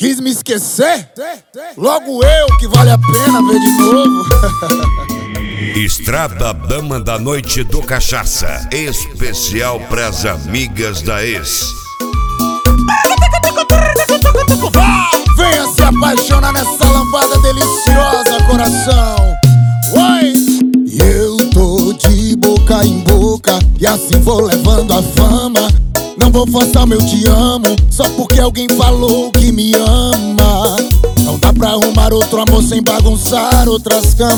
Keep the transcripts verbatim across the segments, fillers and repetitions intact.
Quis me esquecer? Logo eu que vale a pena ver de novo. Estrada Dama da Noite do Cachaça, especial pras amigas da ex. Venha se apaixonar nessa lambada deliciosa, coração. Oi! E eu tô de boca em boca, e assim vou levando a fama. Não vou forçar meu te amo, só porque alguém falou que me ama. Não dá pra arrumar outro amor sem bagunçar outras camas.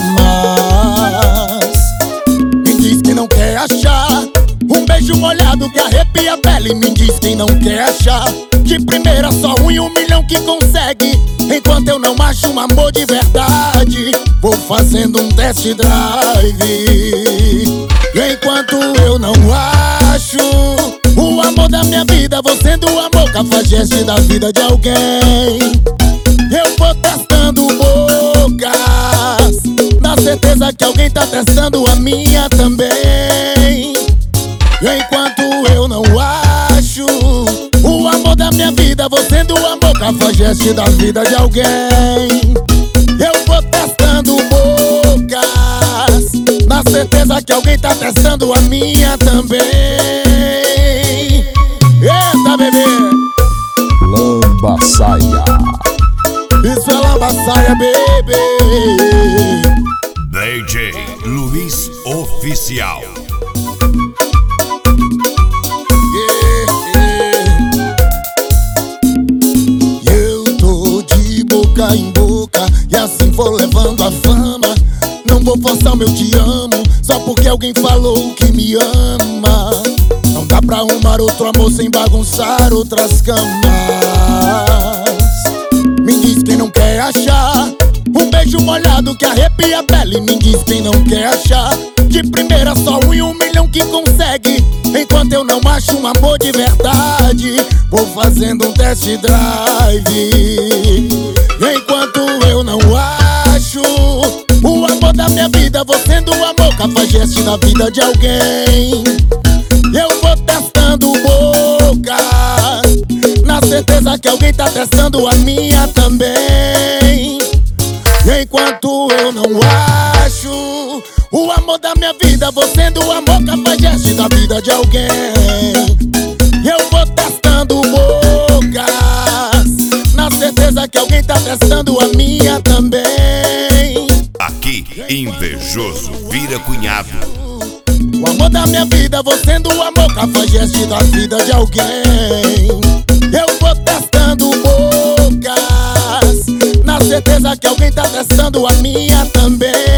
Me diz que não quer achar um beijo molhado que arrepia a pele. Me diz quem não quer achar de primeira só um em um milhão que consegue. Enquanto eu não acho um amor de verdade, vou fazendo um test drive. E enquanto eu não acho o amor da minha vida, vou sendo o amor cafajeste da vida de alguém. Eu vou testando bocas, na certeza que alguém tá testando a minha também. E enquanto eu não acho o amor da minha vida, vou sendo o amor cafajeste da vida de alguém. Eu vou testando bocas, na certeza que alguém tá testando a minha também. Eita, bebê! Lambaçaia. Isso é lambaçaia, bebê! D J Luiz Oficial. Boca em boca, e assim vou levando a fama. Não vou forçar o meu te amo, só porque alguém falou que me ama. Não dá pra arrumar outro amor sem bagunçar outras camas. Me diz quem não quer achar um beijo molhado que arrepia a pele. Me diz quem não quer achar de primeira só um em um milhão que consegue. Enquanto eu não acho um amor de verdade, vou fazendo um test drive. E enquanto eu não acho o amor da minha vida, vou sendo o amor cafajeste da vida de alguém. Eu vou testando bocas, na certeza que alguém tá testando a minha também. E enquanto eu não acho o amor da minha vida, vou sendo o amor cafajeste da vida de alguém. Eu vou testando bocas, na certeza que alguém tá testando a minha também. Aqui, invejoso vira cunhado. O amor da minha vida, vou sendo o amor cafajeste da vida de alguém. Eu vou testando bocas, na certeza que alguém tá testando a minha também.